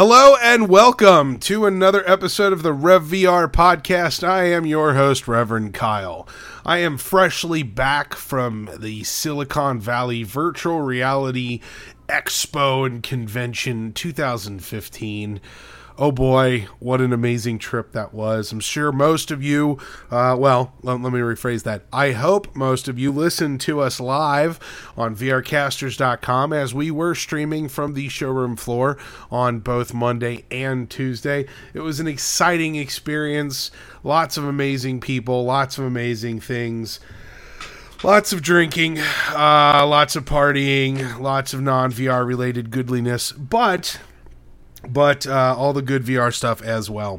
Hello and welcome to another episode of the Rev VR podcast. I am your host, Reverend Kyle. I am freshly back from the Silicon Valley Virtual Reality Expo and Convention 2015. Oh boy, what an amazing trip that was. I'm sure most of you, let me rephrase that. I hope most of you listened to us live on vrcasters.com as we were streaming from the showroom floor on both Monday and Tuesday. It was an exciting experience. Lots of amazing people, lots of amazing things. Lots of drinking, lots of partying, lots of non-VR related goodliness, but all the good VR stuff as well.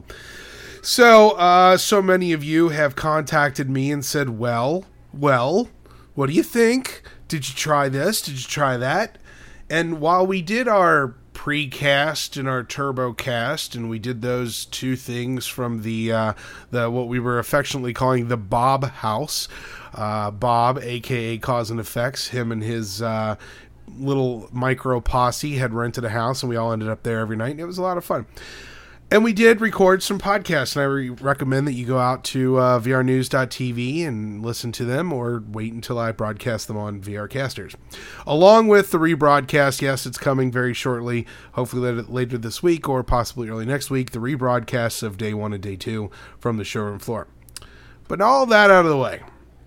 So many of you have contacted me and said, well, what do you think? Did you try this? Did you try that? And while we did our precast and our turbo cast, and we did those two things from the what we were affectionately calling the Bob House, Bob, aka Cause and Effects, him and his little micro posse had rented a house, and we all ended up there every night, and it was a lot of fun. And we did record some podcasts, and I recommend that you go out to vrnews.tv and listen to them, or wait until I broadcast them on VRcasters. Along with the rebroadcast, yes, it's coming very shortly, hopefully later this week or possibly early next week, the rebroadcasts of Day 1 and Day 2 from the showroom floor. But all of that out of the way,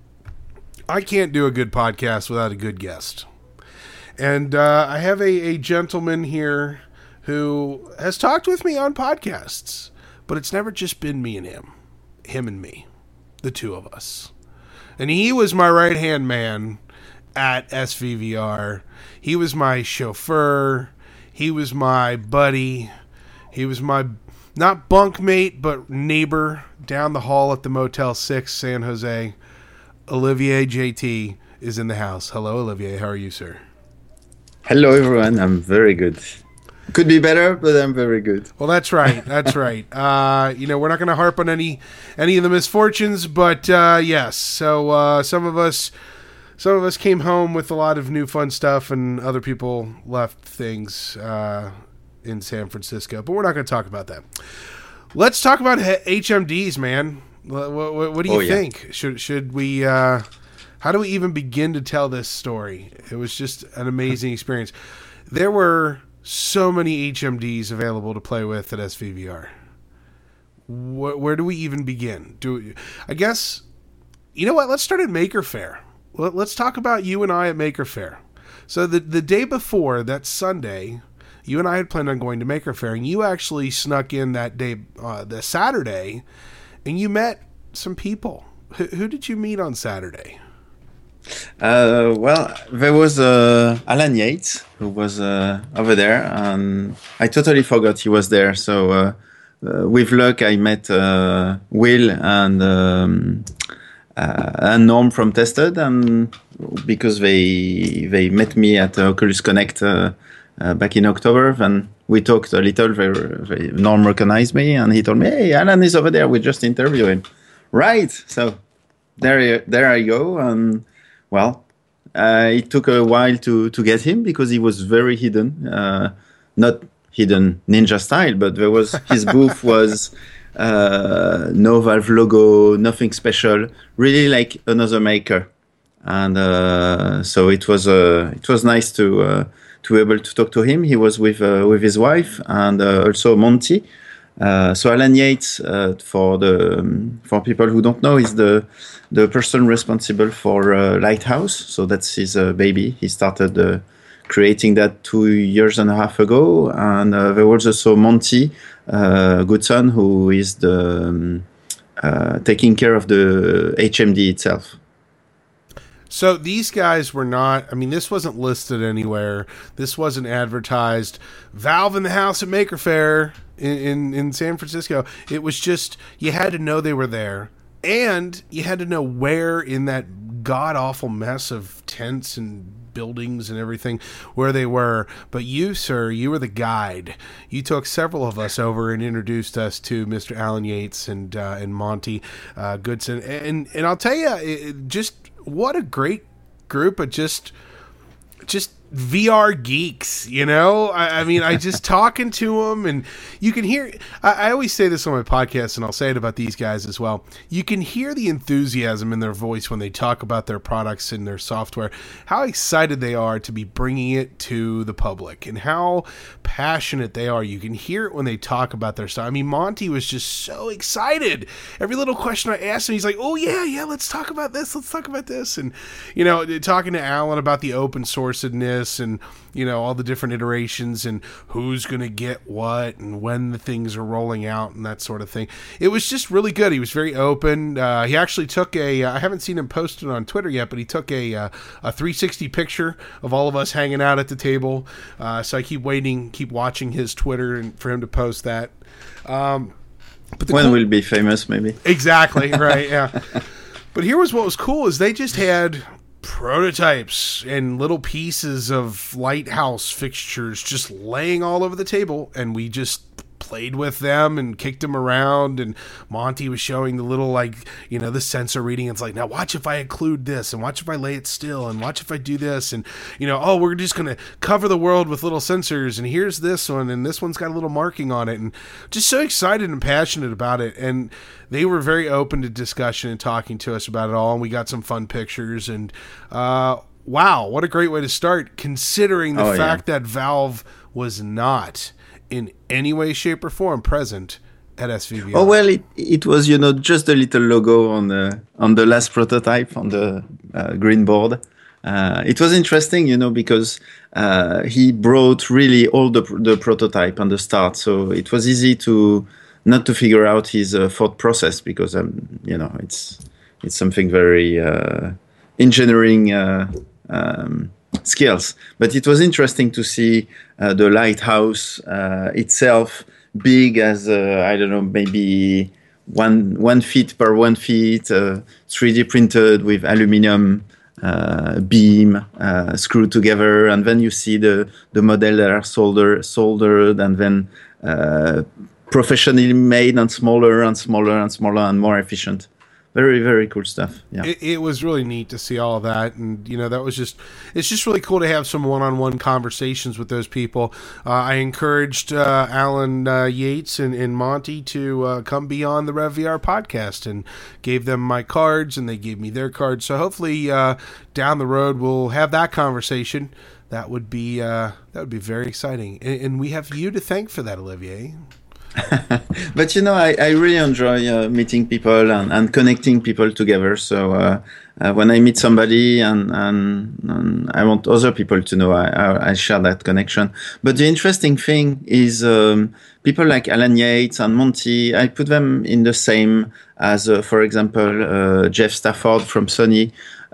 I can't do a good podcast without a good guest. And I have a gentleman here who has talked with me on podcasts, but it's never just been me and him and me, the two of us. And he was my right-hand man at SVVR. He was my chauffeur. He was my buddy. He was my, not bunkmate, but neighbor down the hall at the Motel 6, San Jose. Olivier JT is in the house. Hello, Olivier. How are you, sir? Hello, everyone. I'm very good. Could be better, but I'm very good. Well, that's right. That's right. We're not going to harp on any of the misfortunes, but yes. So some of us came home with a lot of new fun stuff, and other people left things in San Francisco. But we're not going to talk about that. Let's talk about HMDs, man. What do you think? Should we? How do we even begin to tell this story? It was just an amazing experience. There were so many HMDs available to play with at SVVR. Where do we even begin? I guess, you know what? Let's start at Maker Faire. Let's talk about you and I at Maker Faire. So the day before, that Sunday, you and I had planned on going to Maker Faire, and you actually snuck in that day, the Saturday, and you met some people. Who did you meet on Saturday? There was Alan Yates, who was over there, and I totally forgot he was there. So with luck, I met Will and Norm from Tested, and because they met me at Oculus Connect back in October, and we talked a little. Norm recognized me, and he told me, "Hey, Alan is over there. We just interviewed him." Right. So there I go, and well, it took a while to get him because he was very hidden, not hidden ninja style, but his booth was no Valve logo, nothing special, really like another maker, and so it was nice to be able to talk to him. He was with his wife and also Monty. So Alan Yates, for people who don't know, is the person responsible for Lighthouse. So that's his baby. He started creating that 2.5 years ago. And there was also Monty Goodson, who is taking care of the HMD itself. So these guys were not, this wasn't listed anywhere. This wasn't advertised. Valve in the house at Maker Faire in San Francisco. It was just, you had to know they were there. And you had to know where in that god-awful mess of tents and buildings and everything where they were. But you, sir, you were the guide. You took several of us over and introduced us to Mr. Alan Yates and Monty Goodson. And I'll tell you, just what a great group of just VR geeks, you know? I mean, I just talking to them, and you can hear, I always say this on my podcast, and I'll say it about these guys as well. You can hear the enthusiasm in their voice when they talk about their products and their software, how excited they are to be bringing it to the public, and how passionate they are. You can hear it when they talk about their stuff. I mean, Monty was just so excited. Every little question I asked him, he's like, oh, yeah, let's talk about this. Let's talk about this. And, you know, talking to Alan about the open sourcedness and, you know, all the different iterations and who's going to get what and when the things are rolling out and that sort of thing. It was just really good. He was very open. He actually took I haven't seen him posted on Twitter yet, but he took a 360 picture of all of us hanging out at the table. So I keep watching his Twitter and for him to post that. But when we'll be famous, maybe. Exactly, right, yeah. But here was what was cool is they just had prototypes and little pieces of lighthouse fixtures just laying all over the table, and we just played with them and kicked them around, and Monty was showing the little, like, you know, the sensor reading. It's like, now watch if I occlude this, and watch if I lay it still, and watch if I do this, and, you know, oh, we're just going to cover the world with little sensors, and here's this one, and this one's got a little marking on it, and just so excited and passionate about it. And they were very open to discussion and talking to us about it all, and we got some fun pictures, and wow, what a great way to start, considering the fact that Valve was not in any way, shape, or form present at SVVR. Oh well, it was, you know, just a little logo on the last prototype on the green board. It was interesting, you know, because he brought really all the prototype on the start, so it was easy to not to figure out his thought process, because you know, it's something very engineering skills. But it was interesting to see the lighthouse itself, big as I don't know, maybe 1 feet per 1 feet, 3D printed with aluminum beam screwed together, and then you see the model that are soldered, and then professionally made and smaller and smaller and smaller and more efficient. Very, very cool stuff. Yeah, it was really neat to see all of that, and you know, it's just really cool to have some one-on-one conversations with those people. I encouraged Alan Yates and Monty to come be on the RevVR podcast, and gave them my cards, and they gave me their cards. So hopefully down the road we'll have that conversation. That would be very exciting, and we have you to thank for that, Olivier. But you know, I really enjoy meeting people and connecting people together. So when I meet somebody and I want other people to know, I share that connection. But the interesting thing is people like Alan Yates and Monty, I put them in the same as, for example, Jeff Stafford from Sony.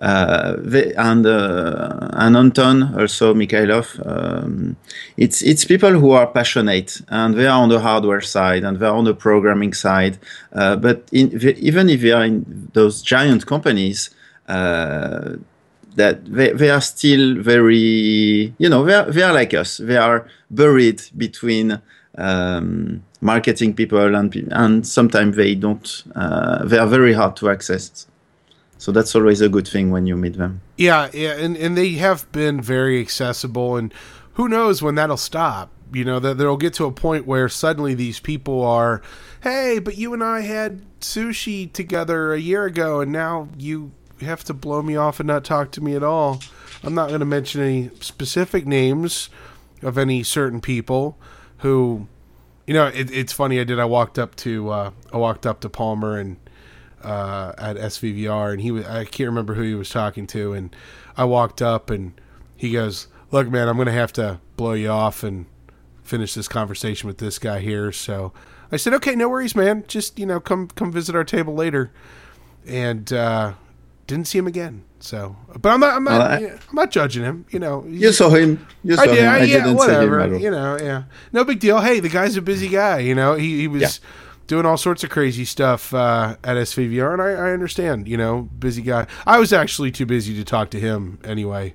And Anton, also Mikhailov. It's people who are passionate, and they are on the hardware side and they are on the programming side. But even if they are in those giant companies, that they are still very, you know, they are like us. They are buried between marketing people and sometimes they don't. They are very hard to access. So that's always a good thing when you meet them. Yeah, and they have been very accessible, and who knows when that'll stop. You know, that they'll get to a point where suddenly these people are, hey, but you and I had sushi together a year ago, and now you have to blow me off and not talk to me at all. I'm not going to mention any specific names of any certain people who, you know, it's funny. I walked up to Palmer and at SVVR, and I can't remember who he was talking to, and I walked up and he goes, look, man, I'm going to have to blow you off and finish this conversation with this guy here. So I said, okay, no worries, man. Just, you know, come visit our table later. And didn't see him again. So, but I'm not judging him. You know, you saw him. I did. I didn't whatever. See him. You know, yeah, no big deal. Hey, the guy's a busy guy. You know, he was doing all sorts of crazy stuff at SVVR, and I understand. You know, busy guy. I was actually too busy to talk to him anyway.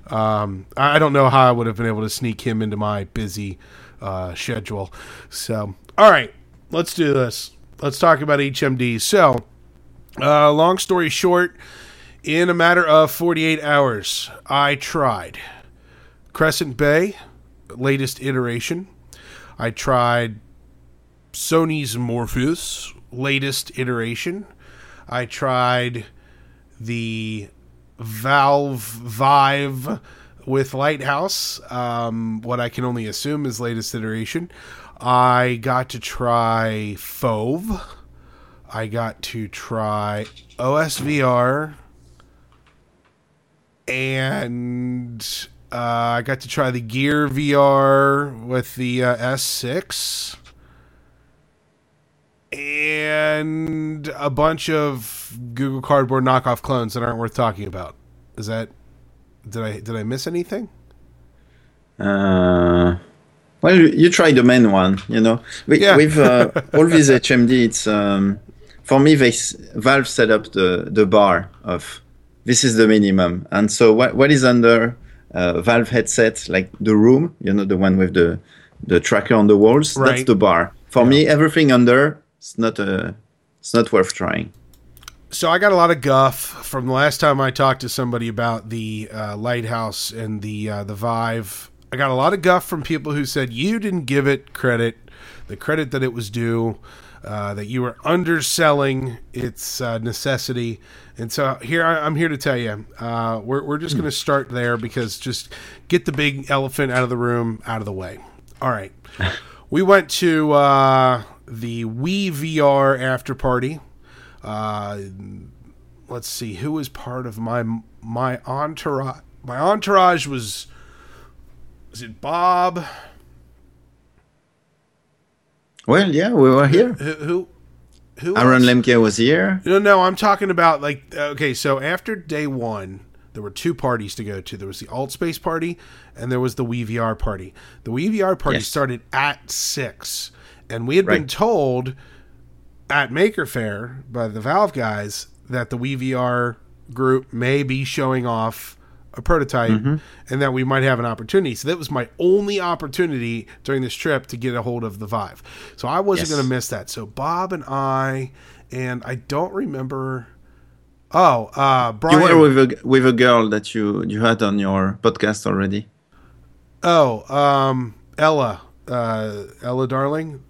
I don't know how I would have been able to sneak him into my busy schedule. So, all right, let's do this. Let's talk about HMD. So, long story short, in a matter of 48 hours, I tried Crescent Bay, latest iteration. I tried Sony's Morpheus, latest iteration. I tried the Valve Vive with Lighthouse, what I can only assume is latest iteration. I got to try Fove. I got to try OSVR. And I got to try the Gear VR with the S6. And a bunch of Google Cardboard knockoff clones that aren't worth talking about. Is that... Did I miss anything? Well, you try the main one, you know. With all these HMD, it's for me. Valve set up the bar of this is the minimum, and so what is under Valve headset, like the Room, you know, the one with the tracker on the walls. Right. That's the bar for me. Everything under it's not worth trying. So I got a lot of guff from the last time I talked to somebody about the Lighthouse and the Vive. I got a lot of guff from people who said you didn't give it the credit that it was due, that you were underselling its necessity. And so I'm here to tell you, we're just going to start there because just get the big elephant out of the room, out of the way. All right. We went to the Wii VR after party. Let's see who was part of my entourage. My entourage was it Bob? Well, yeah, we were here. Who Aaron Lemke was here. No, I'm talking about okay. So after day one, there were two parties to go to. There was the Altspace party, and there was the Wii VR party. The Wii VR party started at 6, and we had been told at Maker Faire by the Valve guys that the Wii VR group may be showing off a prototype and that we might have an opportunity. So that was my only opportunity during this trip to get a hold of the Vive. So I wasn't going to miss that. So Bob and I don't remember. Brian. You were with a girl that you had on your podcast already. Ella Darling.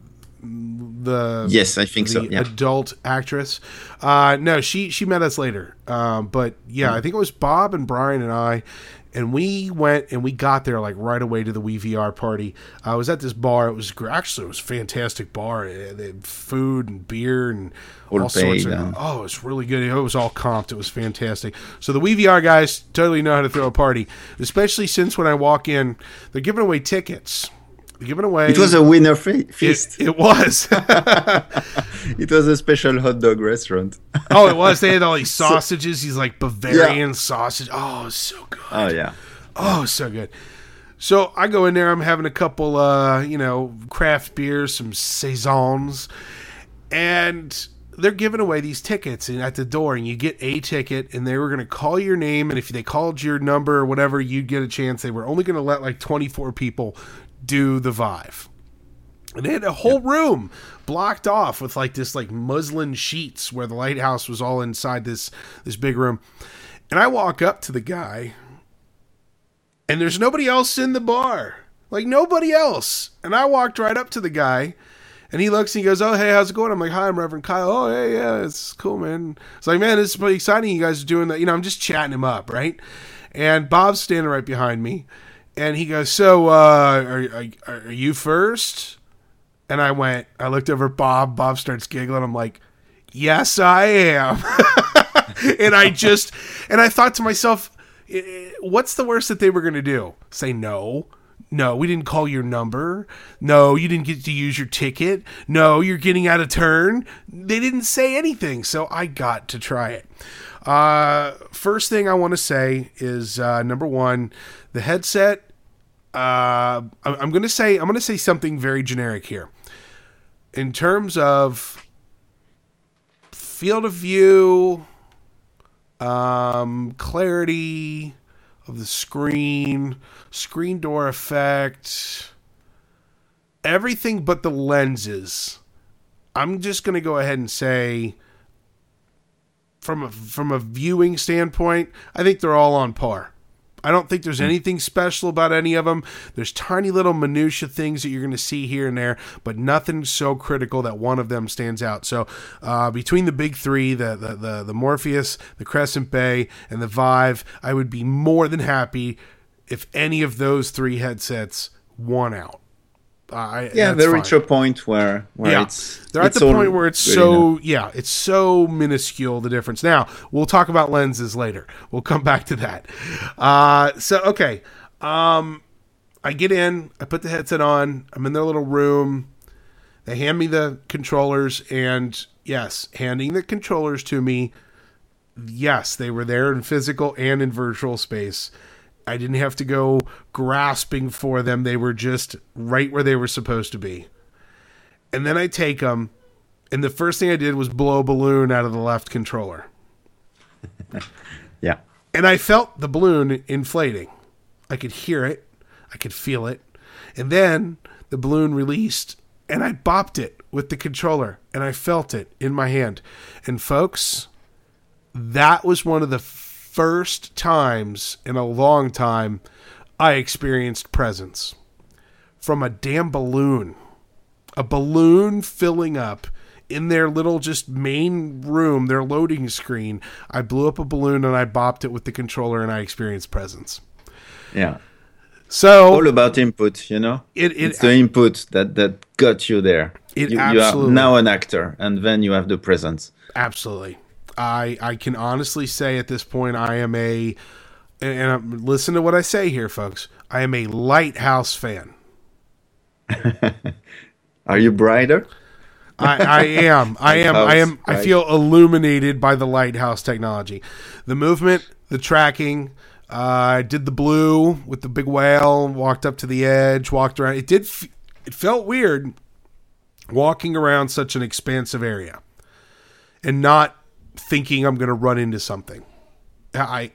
I think so. Yeah. Adult actress. No, she met us later. But yeah, I think it was Bob and Brian and I, and we went and we got there like right away to the Wii VR party. I was at this bar. It was a fantastic bar. They had food and beer and all sorts of. Oh, it was really good. It was all comped. It was fantastic. So the Wii VR guys totally know how to throw a party, especially since when I walk in, they're giving away tickets. Giving away. It was a winner feast. It was. It was a special hot dog restaurant. Oh, it was. They had all these sausages. These like Bavarian sausage. Oh, it was so good. Oh yeah. Oh, so good. So I go in there. I'm having a couple, craft beers, some saisons, and they're giving away these tickets and at the door, and you get a ticket, and they were going to call your name, and if they called your number or whatever, you'd get a chance. They were only going to let like 24 people do the Vive. And they had a whole room blocked off with like this like muslin sheets where the Lighthouse was all inside this big room. And I walk up to the guy, and there's nobody else in the bar. Like nobody else. And I walked right up to the guy, and he looks and he goes, "Oh, hey, how's it going?" I'm like, "Hi, I'm Reverend Kyle." "Oh, hey, yeah, it's cool, man." It's like, "Man, this is pretty exciting. You guys are doing that." I'm just chatting him up, right? And Bob's standing right behind me. And he goes, "So, are you first?" And I looked over at Bob. Bob starts giggling. I'm like, "Yes, I am." and I thought to myself, what's the worst that they were going to do? Say no. No, we didn't call your number. No, you didn't get to use your ticket. No, you're getting out of turn. They didn't say anything, so I got to try it. First thing I want to say is, number one, the headset. I'm going to say something very generic here. In terms of field of view, clarity of the screen door effect, everything but the lenses. I'm just going to go ahead and say, from a viewing standpoint, I think they're all on par. I don't think there's anything special about any of them. There's tiny little minutia things that you're going to see here and there, but nothing so critical that one of them stands out. So between the big three, the Morpheus, the Crescent Bay, and the Vive, I would be more than happy if any of those three headsets won out. They reach a point where they're at the point where it's it's so minuscule, the difference. Now we'll talk about lenses later. We'll come back to that. I get in, I put the headset on, I'm in their little room. They hand me the controllers, and yes, handing the controllers to me. Yes, they were there in physical and in virtual space. I didn't have to go grasping for them. They were just right where they were supposed to be. And then I take them, and the first thing I did was blow a balloon out of the left controller. Yeah. And I felt the balloon inflating. I could hear it. I could feel it. And then the balloon released, and I bopped it with the controller, and I felt it in my hand. And folks, that was one of the first times in a long time I experienced presence from a damn balloon. A balloon filling up in their little just main room, their loading screen. I blew up a balloon and I bopped it with the controller, and I experienced presence. Yeah. So all about input, you know? It's the input that got you there. You are now an actor, and then you have the presence. Absolutely. I can honestly say at this point I am and listen to what I say here, folks. I am a Lighthouse fan. Are you brighter? I am. I feel illuminated by the Lighthouse technology. The movement, the tracking. I did the blue with the big whale, walked up to the edge, walked around. It felt weird walking around such an expansive area and not thinking I'm going to run into something. I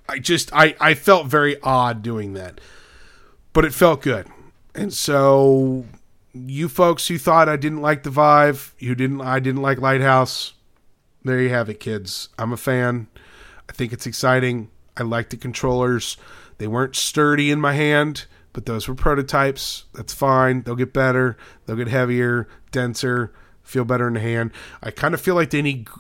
felt very odd doing that, but it felt good. And so you folks who thought I didn't like the Vive, I didn't like Lighthouse, there you have it, kids. I'm a fan. I think it's exciting. I like the controllers. They weren't sturdy in my hand, but those were prototypes. That's fine. They'll get better. They'll get heavier, denser, feel better in the hand. I kind of feel like they need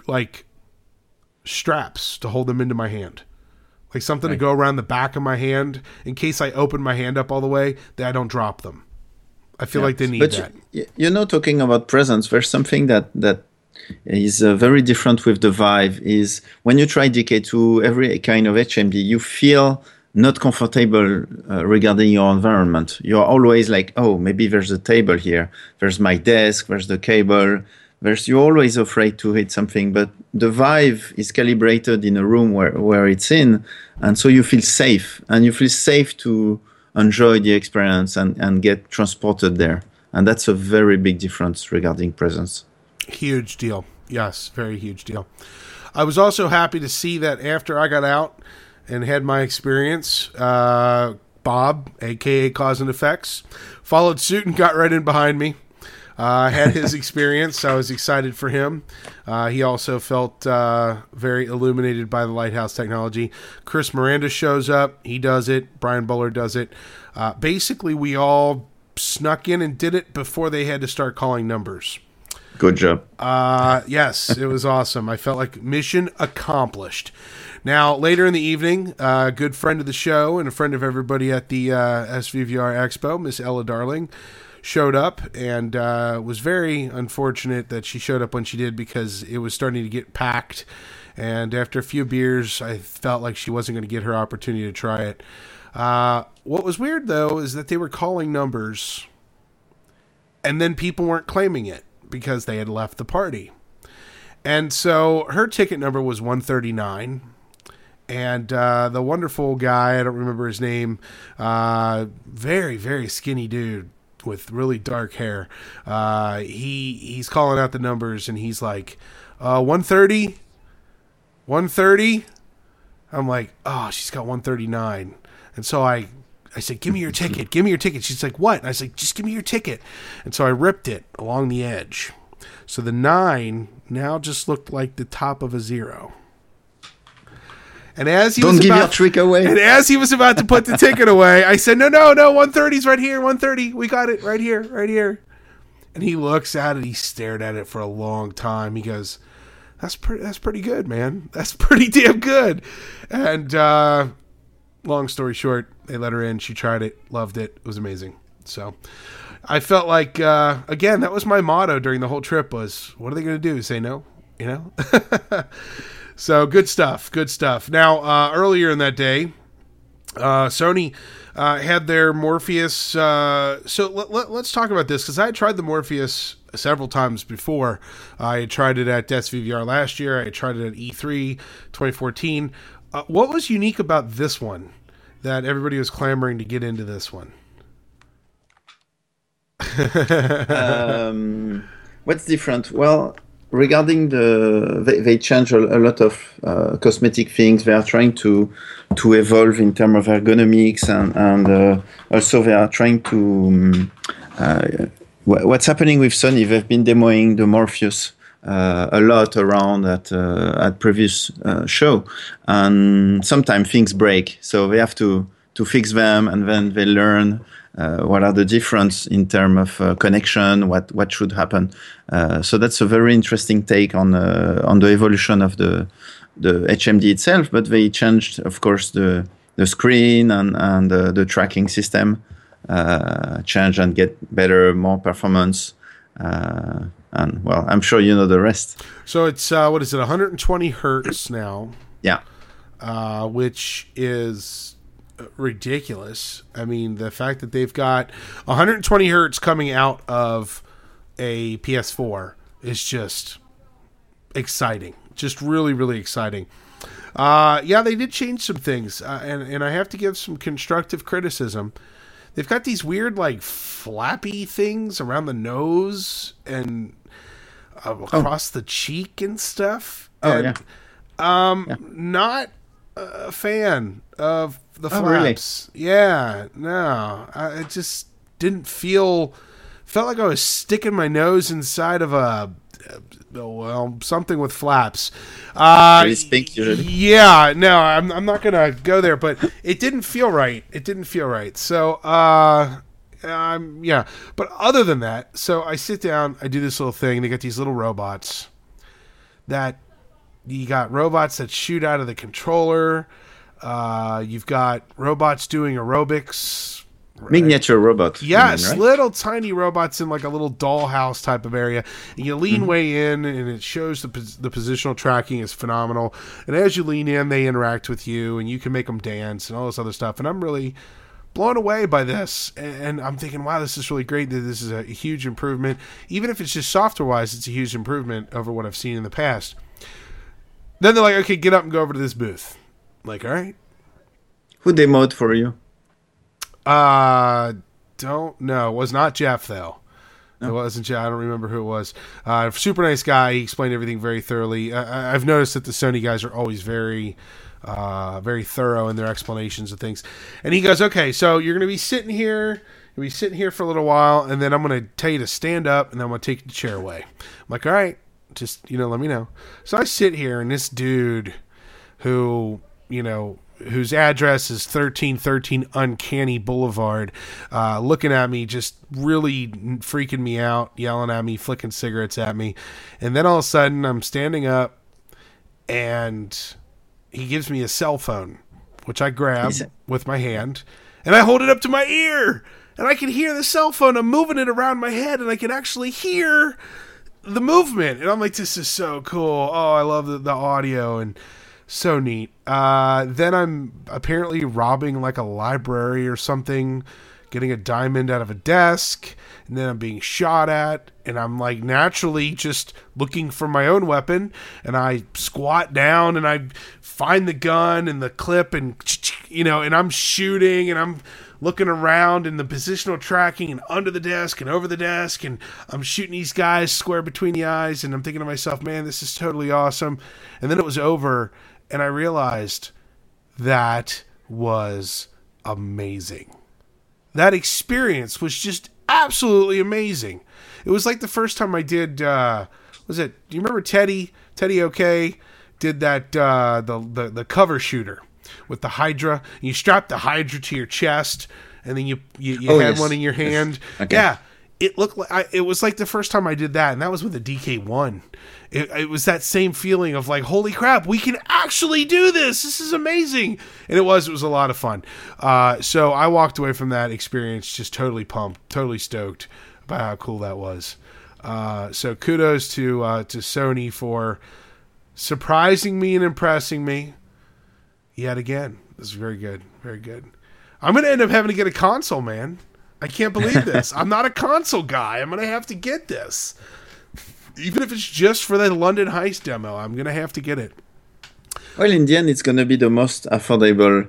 straps to hold them into my hand, like something to go around the back of my hand in case I open my hand up all the way that I don't drop them. I feel like they need that. Talking about presence, there's something that is very different with the Vive. Is when you try DK2, every kind of HMD, you feel not comfortable regarding your environment. You're always like, oh, maybe there's a table here. There's my desk. There's the cable. You're always afraid to hit something, but the Vive is calibrated in a room where it's in, and so you feel safe, and you feel safe to enjoy the experience and get transported there. And that's a very big difference regarding presence. Huge deal. Yes, very huge deal. I was also happy to see that after I got out and had my experience, Bob, a.k.a. Cause and Effects, followed suit and got right in behind me. Had his experience. I was excited for him. He also felt very illuminated by the Lighthouse technology. Chris Miranda shows up. He does it. Brian Buller does it. Basically, we all snuck in and did it before they had to start calling numbers. Good job. Yes, it was awesome. I felt like mission accomplished. Now, later in the evening, a good friend of the show and a friend of everybody at the SVVR Expo, Miss Ella Darling, showed up, and was very unfortunate that she showed up when she did because it was starting to get packed, and after a few beers I felt like she wasn't going to get her opportunity to try it. What was weird though is that they were calling numbers and then people weren't claiming it because they had left the party, and so her ticket number was 139. And the wonderful guy, I don't remember his name, very, very skinny dude with really dark hair. He's calling out the numbers, and he's like, 130? 130? I'm like, oh, she's got 139. And so I said, give me your ticket. Give me your ticket. She's like, what? And I said, just give me your ticket. And so I ripped it along the edge. So the 9 now just looked like the top of a 0. And as he Don't was give about, your trick away. And as he was about to put the ticket away, I said, no, 130's right here, 130. We got it right here, right here. And he looks at it. He stared at it for a long time. He goes, That's pretty good, man. That's pretty damn good. And long story short, they let her in. She tried it, loved it. It was amazing. So I felt like, again, that was my motto during the whole trip was, what are they going to do? Say no? You know? So good stuff. Good stuff. Now, earlier in that day, Sony had their Morpheus. So let's talk about this because I had tried the Morpheus several times before. I had tried it at DSVVR last year. I had tried it at E3 2014. What was unique about this one that everybody was clamoring to get into this one? What's different? Well, regarding they change a lot of cosmetic things. They are trying to evolve in terms of ergonomics and also they are trying to what's happening with Sony. They've been demoing the Morpheus a lot around at previous show, and sometimes things break, so they have to fix them, and then they learn what are the difference in terms of connection, what should happen. So that's a very interesting take on the evolution of the HMD itself. But they changed, of course, the screen and the tracking system change and get better, more performance. And well, I'm sure you know the rest. So it's what is it, 120 hertz now? Yeah, which is ridiculous. I mean, the fact that they've got 120 hertz coming out of a PS4 is just exciting. Just really, really exciting. Yeah, they did change some things, and I have to give some constructive criticism. They've got these weird, like, flappy things around the nose and across the cheek and stuff. And, yeah. Not a fan of the flaps. Really? Yeah, no. It just didn't felt like I was sticking my nose inside of something with flaps. Pretty stink usually. Yeah, no, I'm not gonna go there, but it didn't feel right. It didn't feel right. So, yeah. But other than that, so I sit down, I do this little thing. They got these little robots that you got robots that shoot out of the controller. You've got robots doing aerobics. Miniature robots. Yes, right? Little tiny robots in like a little dollhouse type of area. And you lean way in, and it shows the positional tracking is phenomenal. And as you lean in, they interact with you, and you can make them dance and all this other stuff. And I'm really blown away by this. And I'm thinking, wow, this is really great. This is a huge improvement. Even if it's just software-wise, it's a huge improvement over what I've seen in the past. Then they're like, okay, get up and go over to this booth. I'm like, all right. Who demoed for you? Don't know. It was not Jeff, though. No. It wasn't Jeff. I don't remember who it was. Super nice guy. He explained everything very thoroughly. I've noticed that the Sony guys are always very thorough in their explanations of things. And he goes, okay, so you're going to be sitting here. You'll be sitting here for a little while, and then I'm going to tell you to stand up, and then I'm going to take the chair away. I'm like, all right, just, let me know. So I sit here, and this dude who, whose address is 1313 Uncanny Boulevard, looking at me, just really freaking me out, yelling at me, flicking cigarettes at me. And then all of a sudden, I'm standing up, and he gives me a cell phone, which I grab with my hand, and I hold it up to my ear, and I can hear the cell phone. I'm moving it around my head, and I can actually hear the movement. And I'm like, this is so cool. Oh, I love the audio, and so neat. Then I'm apparently robbing like a library or something, getting a diamond out of a desk, and then I'm being shot at, and I'm like naturally just looking for my own weapon, and I squat down and I find the gun and the clip, and and I'm shooting, and I'm looking around in the positional tracking and under the desk and over the desk, and I'm shooting these guys square between the eyes, and I'm thinking to myself, man, this is totally awesome. And then it was over, and I realized that was amazing. That experience was just absolutely amazing. It was like the first time I did, do you remember Teddy OK? did that the cover shooter with the Hydra. And you strapped the Hydra to your chest, and then you had one in your hand. Okay. Yeah, it looked like it was like the first time I did that, and that was with the DK1. It was that same feeling of like, holy crap, we can actually do this. This is amazing. And it was a lot of fun. So I walked away from that experience just totally pumped, totally stoked about how cool that was. So kudos to Sony for surprising me and impressing me yet again. This is very good. Very good. I'm going to end up having to get a console, man. I can't believe this. I'm not a console guy. I'm going to have to get this. Even if it's just for the London Heist demo, I'm going to have to get it. Well, in the end, it's going to be the most affordable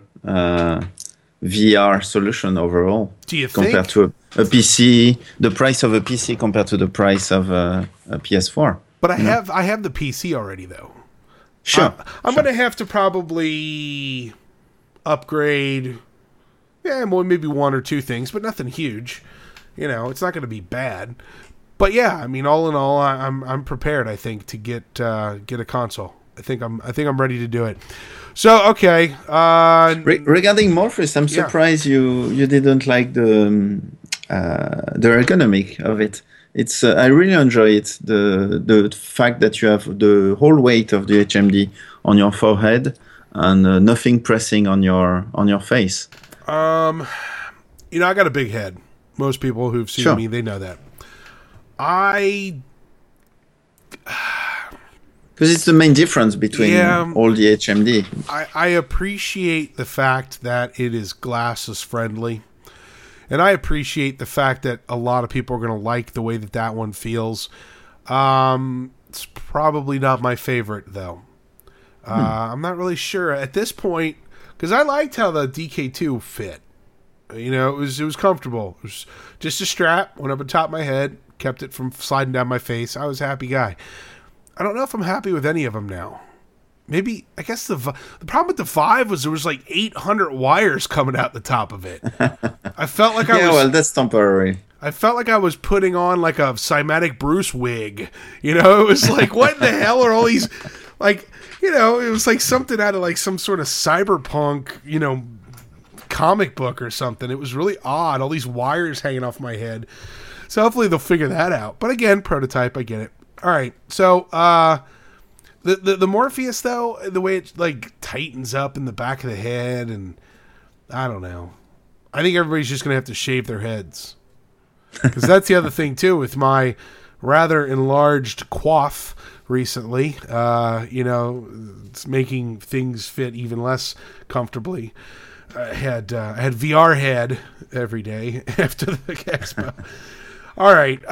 VR solution overall. Do you compared think? To a PC, the price of a PC compared to the price of a PS4. But I have the PC already, though. Sure. I'm going to have to probably upgrade, well, maybe one or two things, but nothing huge. It's not going to be bad. But yeah, I mean, all in all, I'm prepared. I think to get a console. I think I'm ready to do it. So okay. Regarding Morpheus, I'm surprised you didn't like the ergonomic of it. It's I really enjoy it. The fact that you have the whole weight of the HMD on your forehead and nothing pressing on your face. I got a big head. Most people who've seen me, they know that. Because it's the main difference between all the HMD. I appreciate the fact that it is glasses friendly. And I appreciate the fact that a lot of people are going to like the way that one feels. It's probably not my favorite, though. I'm not really sure at this point, because I liked how the DK2 fit. It was comfortable. It was just a strap, went up on top of my head, kept it from sliding down my face. I was a happy guy. I don't know if I'm happy with any of them now. Maybe, I guess the problem with the Vive was there was like 800 wires coming out the top of it. I felt like that's temporary. I felt like I was putting on like a Cymatic Bruce wig. It was like, what in the hell are all these, like, it was like something out of like some sort of cyberpunk, comic book or something. It was really odd. All these wires hanging off my head. So hopefully they'll figure that out. But again, prototype, I get it. All right. So the Morpheus, though, the way it like tightens up in the back of the head, and I don't know. I think everybody's just going to have to shave their heads. Because that's the other thing, too, with my rather enlarged coif recently. It's making things fit even less comfortably. I had VR head every day after the expo. All right.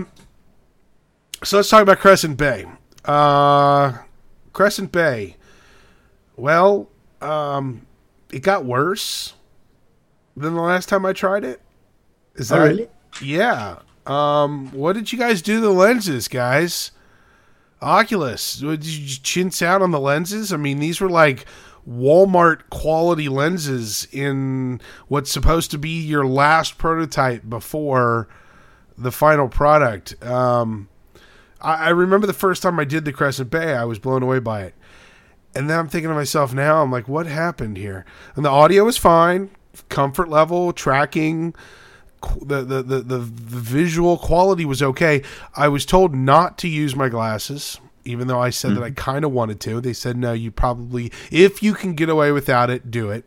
So let's talk about Crescent Bay. Crescent Bay. Well, it got worse than the last time I tried it. Is that really? Yeah. What did you guys do to the lenses, guys? Oculus. Did you chintz out on the lenses? I mean, these were like Walmart quality lenses in what's supposed to be your last prototype before the final product. I remember the first time I did the Crescent Bay, I was blown away by it. And then I'm thinking to myself now, I'm like, what happened here? And the audio was fine, comfort level, tracking, the visual quality was okay. I was told not to use my glasses, even though I said that I kind of wanted to. They said, no, you probably, if you can get away without it, do it.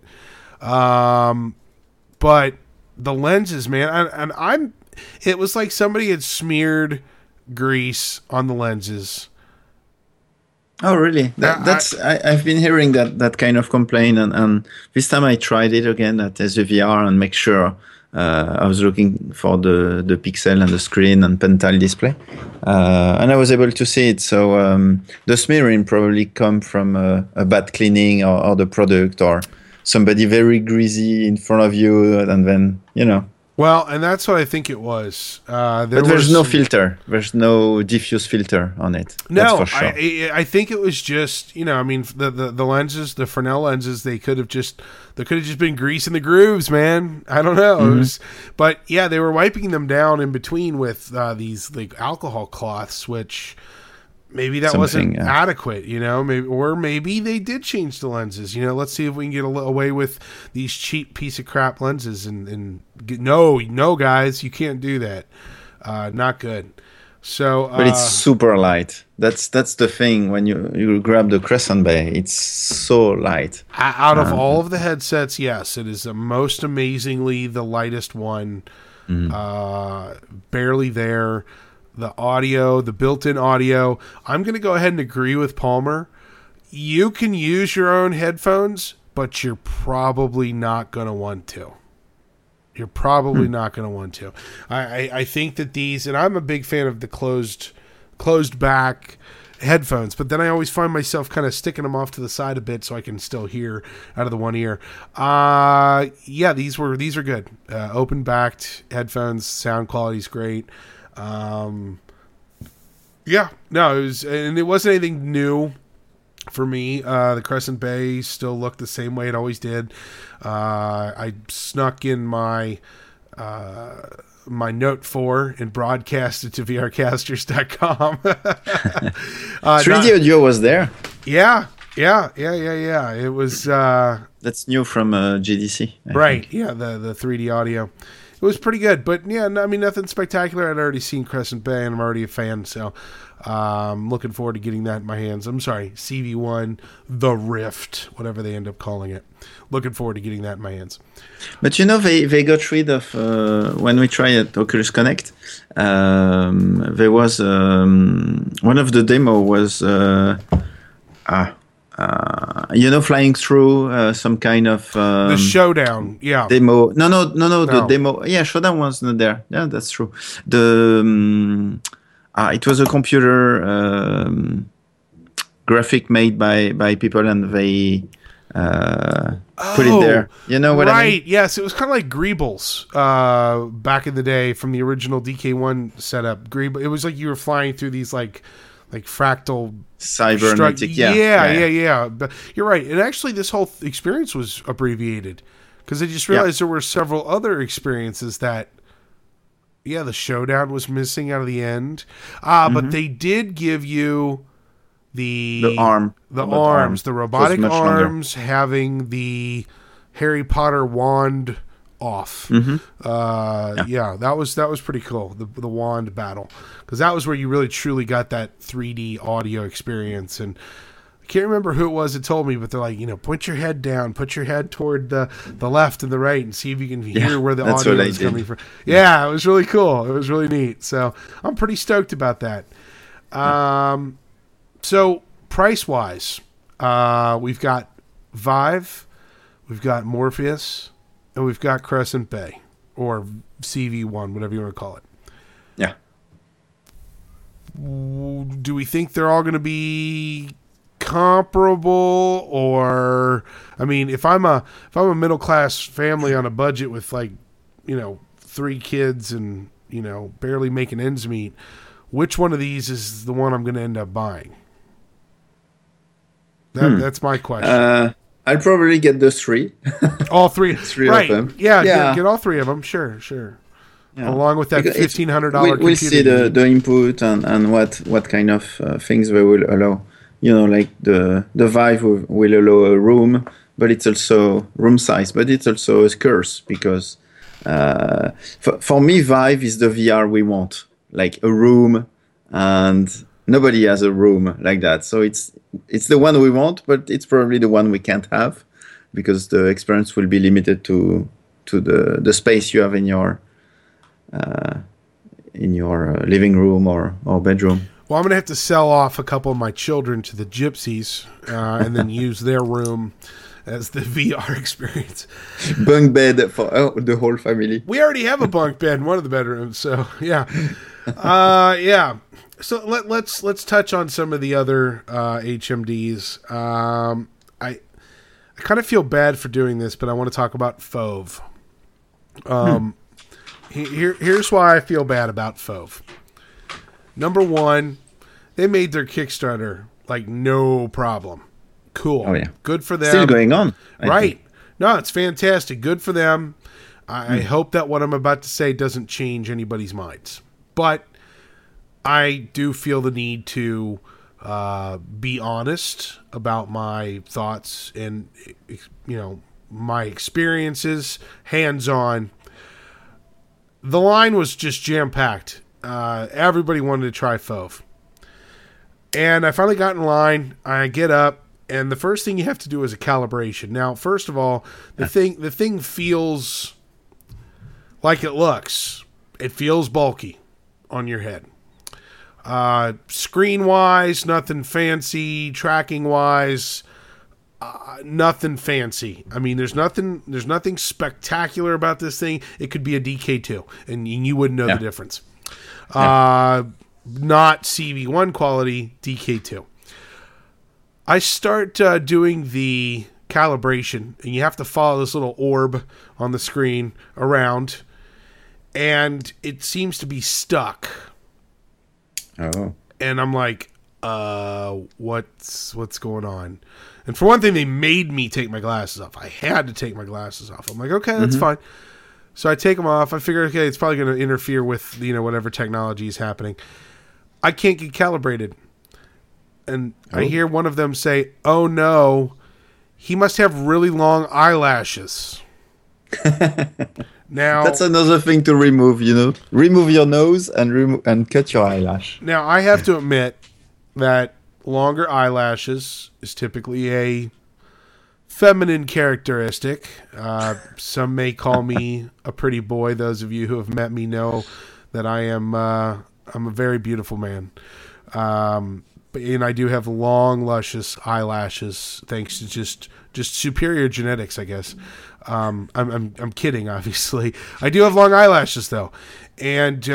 But the lenses, man, it was like somebody had smeared grease on the lenses. Oh, really? I've been hearing that kind of complaint, and this time I tried it again at SVR and make sure I was looking for the pixel and the screen and Pentile display, and I was able to see it. So the smearing probably come from a bad cleaning or the product or somebody very greasy in front of you, and then Well, and that's what I think it was. But there's no filter. There's no diffuse filter on it. No, that's for sure. I think it was just, the lenses, the Fresnel lenses, there could have just been grease in the grooves, man. I don't know. But yeah, they were wiping them down in between with these like alcohol cloths, which, maybe that wasn't adequate, maybe they did change the lenses. Let's see if we can get away with these cheap piece of crap lenses. And no, guys, you can't do that. Not good. So, but it's super light. That's the thing. When you grab the Crescent Bay, it's so light. Out of all of the headsets, yes, it is the most amazingly the lightest one. Barely there. The audio, the built-in audio. I'm going to go ahead and agree with Palmer. You can use your own headphones, but you're probably not going to want to. You're probably not going to want to. I think that these, and I'm a big fan of the closed back headphones, but then I always find myself kind of sticking them off to the side a bit so I can still hear out of the one ear. These are good. Open backed headphones, sound quality's great. It wasn't anything new for me. The Crescent Bay still looked the same way it always did. I snuck in my Note 4 and broadcast it to vrcasters.com. 3D audio was there. Yeah. It was. That's new from GDC. Right. Yeah. The 3D audio. It was pretty good, but nothing spectacular. I'd already seen Crescent Bay, and I'm already a fan, so looking forward to getting that in my hands. I'm sorry, CV1, the Rift, whatever they end up calling it. Looking forward to getting that in my hands. But they got rid of when we tried at Oculus Connect. There was one of the demo was flying through some kind of the showdown, demo. No, the demo. Yeah, showdown was not there. Yeah, that's true. It was a computer graphic made by people, and they put it there. You know what I mean? Right. Yes, it was kind of like Greebles back in the day from the original DK1 setup. It was like you were flying through these like fractal cybernetic. Yeah. But you're right. And actually, this whole experience was abbreviated because I just realized there were several other experiences that, the showdown was missing out of the end. But they did give you the arms, the robotic arms having the Harry Potter wand off. That was pretty cool. The wand battle, because that was where you really truly got that 3D audio experience. And I can't remember who it was that told me, but they're like, put your head down, put your head toward the left and the right, and see if you can hear where the audio is coming from. Yeah, it was really cool. It was really neat. So I'm pretty stoked about that. So price wise, we've got Vive, we've got Morpheus, and we've got Crescent Bay, or CV1, whatever you want to call it. Yeah. Do we think they're all going to be comparable? Or, if I'm a middle class family on a budget with 3 kids and barely making ends meet, which one of these is the one I'm going to end up buying? That's my question. I'll probably get the 3. All 3. Of them. Yeah. Get all 3 of them. Sure. Yeah. Along with that $1,500 computer. We'll see the input and what kind of things they will allow. Like the Vive will allow a room, but it's also room size, but it's also scarce because for me, Vive is the VR we want, like a room, and nobody has a room like that. So it's the one we want, but it's probably the one we can't have because the experience will be limited to the space you have in your living room or bedroom. Well, I'm going to have to sell off a couple of my children to the gypsies and then use their room as the VR experience. Bunk bed for the whole family. We already have a bunk bed in one of the bedrooms, so yeah. So let's touch on some of the other HMDs. I kind of feel bad for doing this, but I want to talk about Fove. Here's why I feel bad about Fove. Number one, they made their Kickstarter like no problem. Cool. Oh, yeah. Good for them. Still going on. Right. No, it's fantastic. Good for them. I hope that what I'm about to say doesn't change anybody's minds. But I do feel the need to be honest about my thoughts and, my experiences, hands-on. The line was just jam-packed. Everybody wanted to try Fauve. And I finally got in line. I get up, and the first thing you have to do is a calibration. Now, first of all, the thing feels like it looks. It feels bulky on your head. Screen-wise, nothing fancy. Tracking-wise, nothing fancy. I mean, there's nothing spectacular about this thing. It could be a DK2, and you wouldn't know the difference. Not CV1 quality, DK2. I start doing the calibration, and you have to follow this little orb on the screen around, and it seems to be stuck. Oh. And I'm like, what's going on? And for one thing, they made me take my glasses off. I had to take my glasses off. I'm like, okay, that's fine. So I take them off. I figure, okay, it's probably going to interfere with, whatever technology is happening. I can't get calibrated. And I hear one of them say, oh no, he must have really long eyelashes. Now that's another thing to remove, remove your nose and cut your eyelash. Now I have to admit that longer eyelashes is typically a feminine characteristic. Some may call me a pretty boy. Those of you who have met me know that I'm a very beautiful man. And I do have long, luscious eyelashes, thanks to just superior genetics, I guess. I'm kidding, obviously. I do have long eyelashes, though, and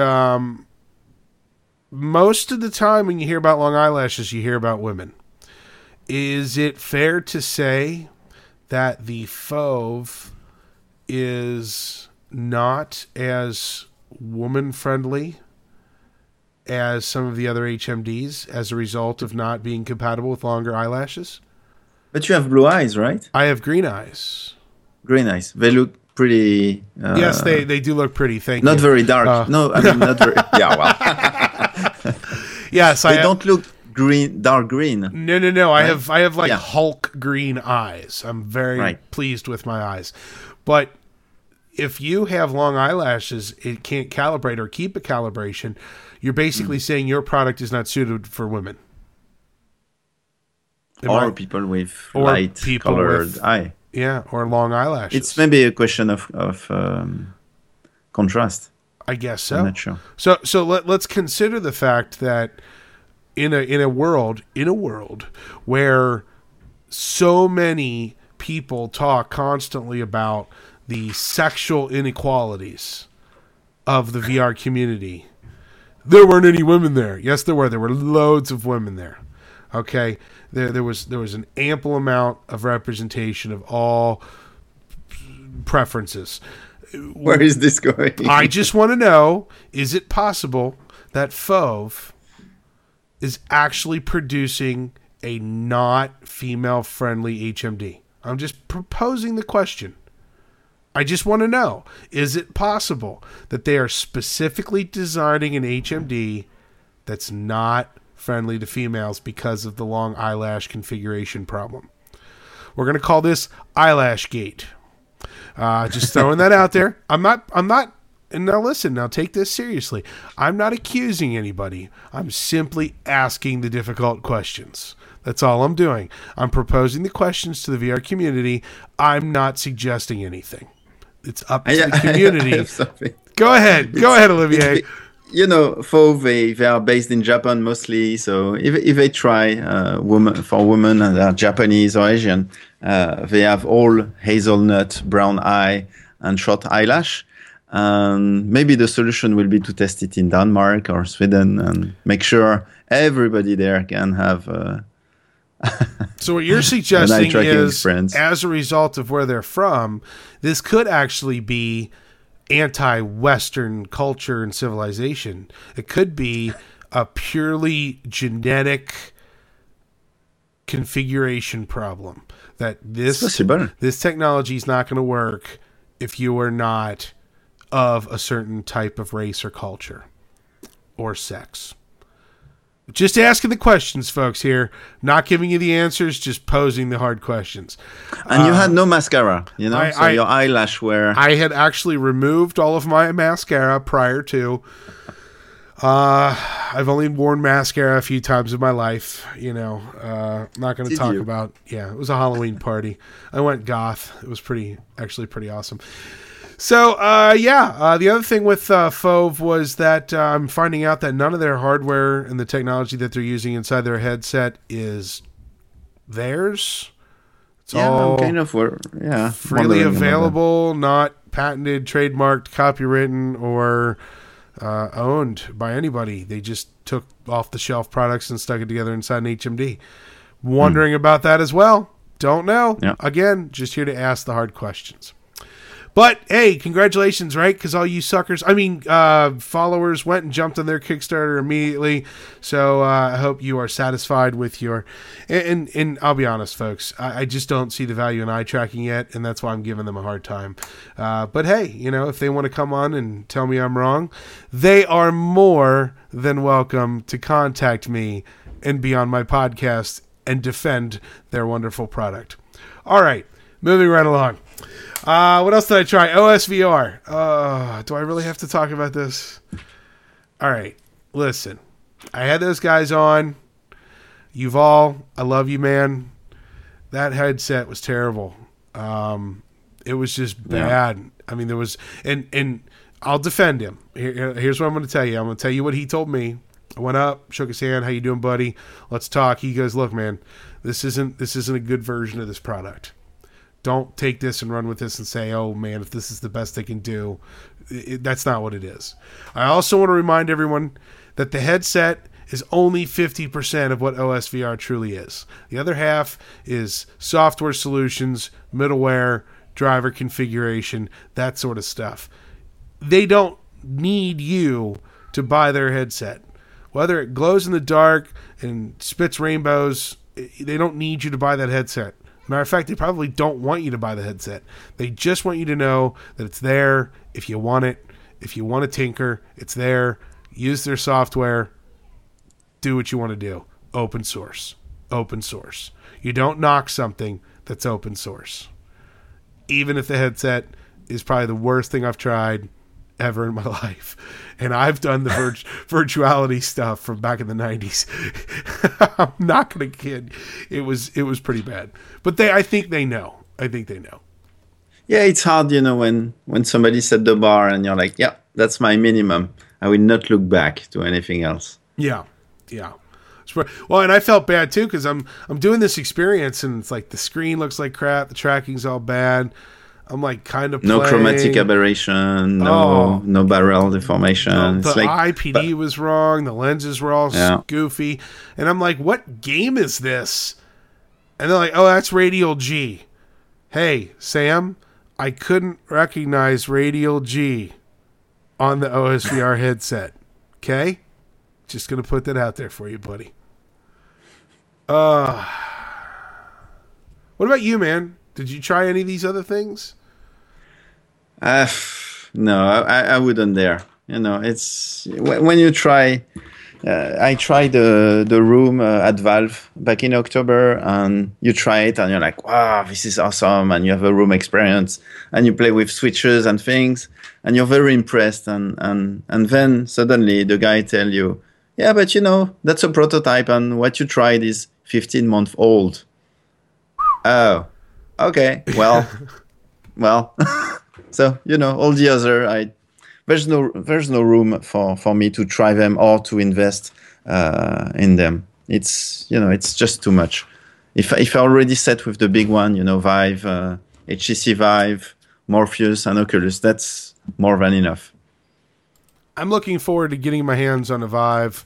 most of the time when you hear about long eyelashes, you hear about women. Is it fair to say that the Fauve is not as woman-friendly as some of the other HMDs as a result of not being compatible with longer eyelashes? But you have blue eyes, right? I have green eyes. Green eyes. They look pretty... yes, they do look pretty, thank not you. Not very dark. No, I mean, not very... Yeah, well... Yes, they don't look dark green. No. Right? I have like Hulk green eyes. I'm very pleased with my eyes. But if you have long eyelashes, it can't calibrate or keep a calibration. You're basically saying your product is not suited for women. Or people with light-colored eye. Yeah, or long eyelashes. It's maybe a question of contrast. I guess so. I'm not sure. So let's consider the fact that in a world where so many people talk constantly about the sexual inequalities of the VR community, there weren't any women there. Yes, there were. There were loads of women there. Okay, there was an ample amount of representation of all preferences. Where is this going? I just want to know, is it possible that Fauve is actually producing a not female-friendly HMD? I'm just proposing the question. I just want to know, is it possible that they are specifically designing an HMD that's not friendly to females because of the long eyelash configuration problem? We're going to call this Eyelash Gate. Just throwing that out there. I'm not, and now listen, now take this seriously. I'm not accusing anybody. I'm simply asking the difficult questions. That's all I'm doing. I'm proposing the questions to the VR community. I'm not suggesting anything. It's up to the community. Go ahead, Olivier. Fauve, they are based in Japan mostly. So if they try women that are Japanese or Asian, they have all hazelnut, brown eye, and short eyelash. And maybe the solution will be to test it in Denmark or Sweden and make sure everybody there can have. So what you're suggesting is, as a result of where they're from, this could actually be anti-Western culture and civilization. It could be a purely genetic configuration problem. That this technology is not going to work if you are not of a certain type of race or culture or sex. Just asking the questions, folks, here. Not giving you the answers, just posing the hard questions. And you had no mascara, you know? So your eyelash were... I had actually removed all of my mascara prior to. I've only worn mascara a few times in my life, you know. Not going to talk about... Yeah, it was a Halloween party. I went goth. It was actually pretty awesome. So, the other thing with Fauve was that I'm finding out that none of their hardware and the technology that they're using inside their headset is theirs. It's all kind of freely available, not patented, trademarked, copywritten, or owned by anybody. They just took off-the-shelf products and stuck it together inside an HMD. Wondering about that as well. Don't know. Yeah. Again, just here to ask the hard questions. But, hey, congratulations, right? Because all you suckers, followers went and jumped on their Kickstarter immediately. So I hope you are satisfied with your... And I'll be honest, folks, I just don't see the value in eye tracking yet, and that's why I'm giving them a hard time. But, hey, you know, if they want to come on and tell me I'm wrong, they are more than welcome to contact me and be on my podcast and defend their wonderful product. All right, moving right along. What else did I try? OSVR. Do I really have to talk about this? All right. Listen, I had those guys on. Yuval, I love you, man. That headset was terrible. It was just bad. Yeah. I mean, there was, and I'll defend him. Here's what I'm going to tell you. I'm going to tell you what he told me. I went up, shook his hand. How you doing, buddy? Let's talk. He goes, look, man, this isn't a good version of this product. Don't take this and run with this and say, oh, man, if this is the best they can do. That's not what it is. I also want to remind everyone that the headset is only 50% of what OSVR truly is. The other half is software solutions, middleware, driver configuration, that sort of stuff. They don't need you to buy their headset. Whether it glows in the dark and spits rainbows, they don't need you to buy that headset. Matter of fact, they probably don't want you to buy the headset. They just want you to know that it's there if you want it. If you want to tinker, it's there. Use their software. Do what you want to do. Open source. Open source. You don't knock something that's open source. Even if the headset is probably the worst thing I've tried ever in my life. And I've done the virtuality stuff from back in the 90s. I'm not going to kid. It was pretty bad. But I think they know. Yeah, it's hard, you know, when somebody set the bar and you're like, yeah, that's my minimum. I will not look back to anything else. Yeah. Well, and I felt bad too because I'm doing this experience and it's like the screen looks like crap, the tracking's all bad. I'm like kind of no chromatic aberration, no barrel deformation. The IPD was wrong. The lenses were all goofy, and I'm like, "What game is this?" And they're like, "Oh, that's Radial G." Hey, Sam, I couldn't recognize Radial G on the OSVR headset. Okay, just gonna put that out there for you, buddy. What about you, man? Did you try any of these other things? No, I wouldn't dare. You know, it's when you try. I tried the room at Valve back in October, and you try it, and you're like, "Wow, this is awesome!" And you have a room experience, and you play with switches and things, and you're very impressed. And then suddenly the guy tell you, "Yeah, but you know that's a prototype, and what you tried is 15-month old." Oh, okay. Well. So, you know, all the other, there's no room for me to try them or to invest in them. It's, you know, it's just too much. If I already set with the big one, you know, Vive, HTC Vive, Morpheus, and Oculus, that's more than enough. I'm looking forward to getting my hands on a Vive.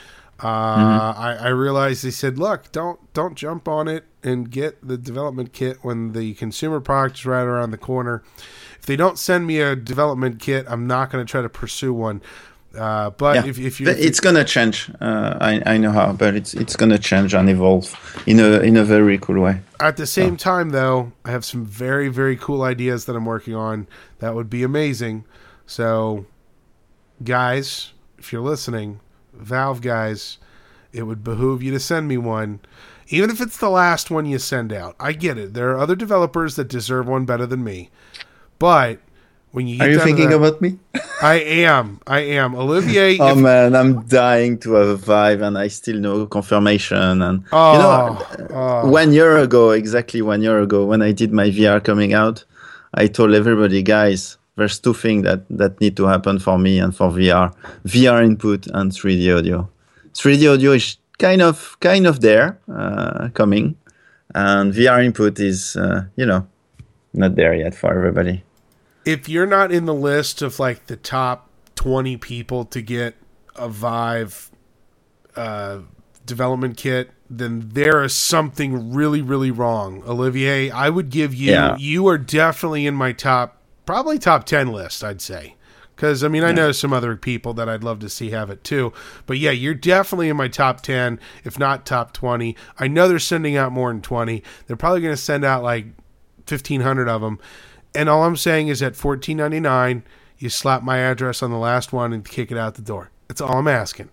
I realized they said, look, don't jump on it and get the development kit when the consumer product is right around the corner. If they don't send me a development kit, I'm not going to try to pursue one. But if it's going to change. I know how, but it's going to change and evolve in a very cool way. At the same time, though, I have some very, very cool ideas that I'm working on that would be amazing. So, guys, if you're listening, Valve guys, it would behoove you to send me one, even if it's the last one you send out. I get it. There are other developers that deserve one better than me, but when you get Are you down to thinking that- about me? I am. Olivier. Oh if- man, I'm dying to have a Vive, and I still no confirmation. And Oh. 1 year ago, exactly 1 year ago, when I did my VR coming out, I told everybody, guys, there's two things that need to happen for me and for VR: VR input and 3D audio. 3D audio is kind of there, coming, and VR input is not there yet for everybody. If you're not in the list of like the top 20 people to get a Vive development kit, then there is something really, really wrong. Olivier, I would give you, you are definitely in my probably top 10 list, I'd say. Because, I mean, I know some other people that I'd love to see have it too. But yeah, you're definitely in my top 10, if not top 20. I know they're sending out more than 20. They're probably going to send out like 1,500 of them. And all I'm saying is at $14.99, you slap my address on the last one and kick it out the door. That's all I'm asking.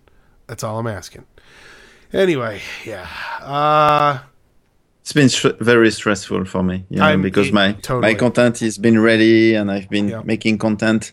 Anyway, yeah. It's been very stressful for me, because my content has been ready, and I've been making content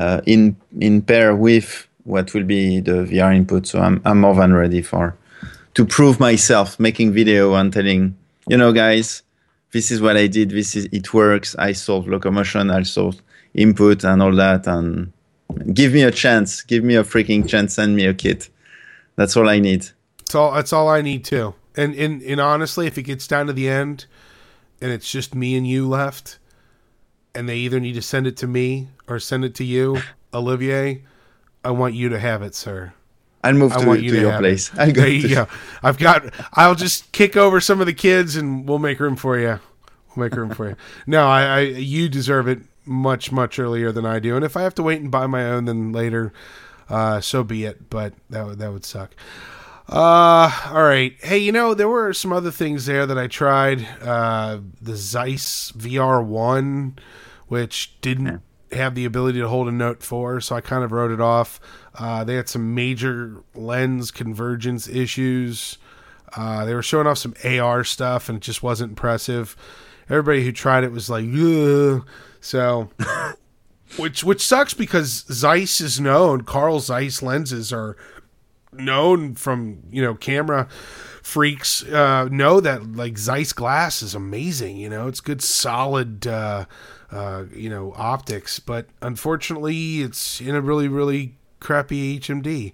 in pair with what will be the VR input. So I'm more than ready to prove myself, making video and telling, guys, this is what I did. It works. I solved locomotion. I solved input and all that. And give me a chance. Give me a freaking chance. Send me a kit. That's all I need. That's all I need too. And honestly, if it gets down to the end and it's just me and you left, and they either need to send it to me or send it to you, Olivier, I want you to have it, sir. I'll move to your place. There you go. I'll just kick over some of the kids and we'll make room for you. No, you deserve it much, much earlier than I do. And if I have to wait and buy my own then later, so be it. But that would suck. All right. Hey, there were some other things there that I tried. The Zeiss VR1, which didn't have the ability to hold a Note 4, so I kind of wrote it off. They had some major lens convergence issues. They were showing off some AR stuff, and it just wasn't impressive. Everybody who tried it was like, ugh. So, which sucks because Zeiss is known. Carl Zeiss lenses are known from, camera freaks know that like Zeiss glass is amazing. It's good, solid, optics, but unfortunately it's in a really, really crappy HMD.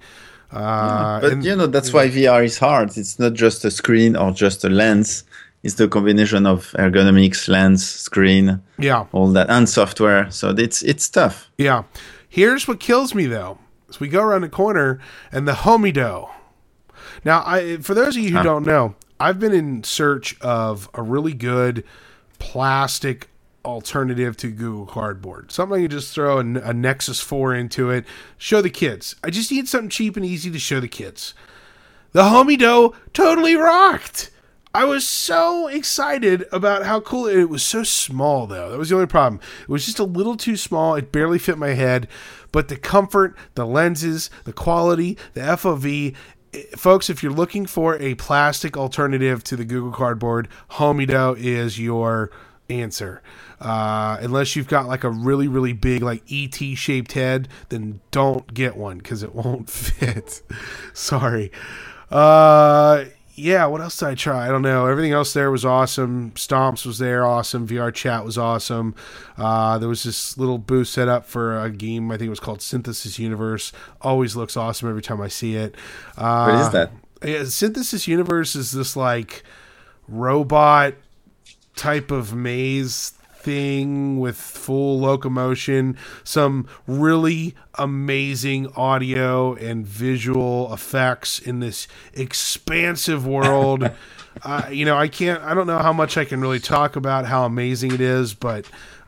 That's why VR is hard. It's not just a screen or just a lens. It's the combination of ergonomics, lens, screen, all that, and software. So it's tough. Yeah. Here's what kills me though. So we go around the corner and the Homido. Now, for those of you who don't know, I've been in search of a really good plastic alternative to Google Cardboard. Something I can just throw a Nexus 4 into it, show the kids. I just need something cheap and easy to show the kids. The Homido totally rocked. I was so excited about how cool it was. So small, though. That was the only problem. It was just a little too small. It barely fit my head. But the comfort, the lenses, the quality, the FOV. Folks, if you're looking for a plastic alternative to the Google Cardboard, Homido is your answer. Unless you've got like a really, really big like ET-shaped head, then don't get one because it won't fit. Sorry. Yeah, what else did I try? I don't know. Everything else there was awesome. Stomps was there, awesome. VR Chat was awesome. There was this little booth set up for a game, I think it was called Synthesis Universe. Always looks awesome every time I see it. What is that? Yeah, Synthesis Universe is this like robot type of maze thing with full locomotion, some really amazing audio and visual effects in this expansive world. I don't know how much I can really talk about how amazing it is, but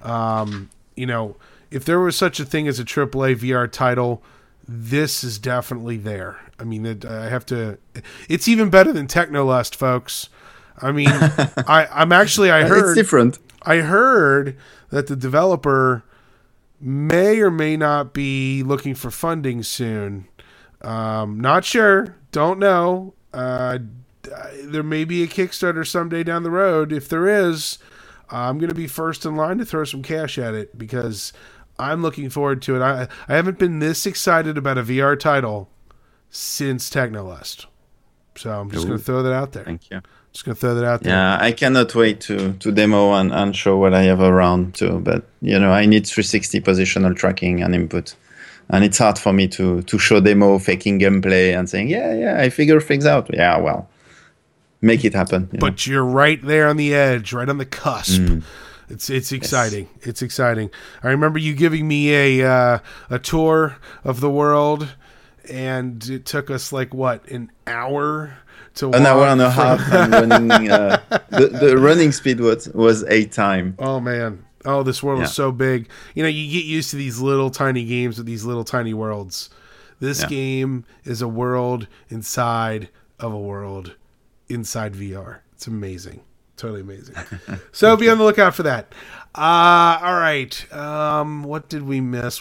if there was such a thing as a AAA VR title, this is definitely there. I mean, it's even better than Technolust, folks. I mean, I heard it's different. I heard that the developer may or may not be looking for funding soon. Not sure. Don't know. There may be a Kickstarter someday down the road. If there is, I'm going to be first in line to throw some cash at it because I'm looking forward to it. I haven't been this excited about a VR title since Technolust. So I'm just going to throw that out there. Thank you. Just going to throw that out there. Yeah, I cannot wait to demo and show what I have around too. But, I need 360 positional tracking and input. And it's hard for me to show demo, faking gameplay and saying, yeah, I figure things out. Yeah, well, make it happen. But you're right there on the edge, right on the cusp. It's exciting. Yes. It's exciting. I remember you giving me a tour of the world, and it took us an hour to walk. An hour and a half. And running, the running speed was 8 times. Oh man. Oh, this world is so big. You get used to these little tiny games with these little tiny worlds. This game is a world inside of a world inside VR. It's amazing. Totally amazing. So be on the lookout for that. All right. What did we miss?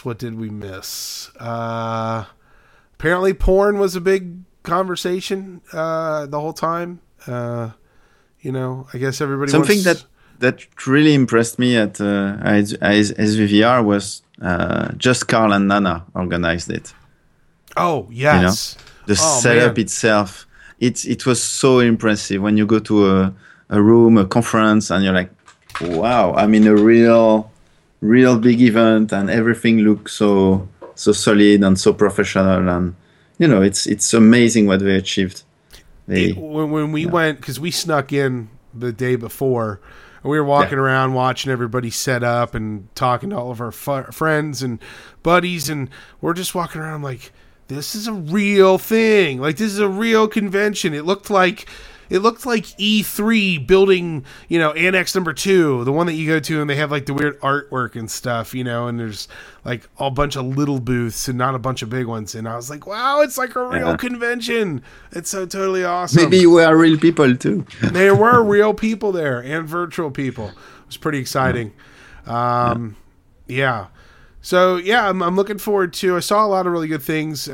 Apparently porn was a big conversation the whole time. I guess everybody Something that really impressed me at SVVR was just Carl and Nana organized it. Oh, yes. The setup itself, it was so impressive. When you go to a room, a conference, and you're like, wow, I'm in a real big event, and everything looks so solid and so professional. And, it's amazing what they achieved. When we went, because we snuck in the day before, we were walking around watching everybody set up and talking to all of our friends and buddies, and we're just walking around like, this is a real thing. Like, this is a real convention. It looked like E3 building, Annex number 2, the one that you go to, and they have the weird artwork and stuff, and there's a bunch of little booths and not a bunch of big ones. And I was like, wow, it's like a real convention. It's so totally awesome. Maybe you were real people too. There were real people there and virtual people. It was pretty exciting. Yeah. So I'm looking forward to. I saw a lot of really good things.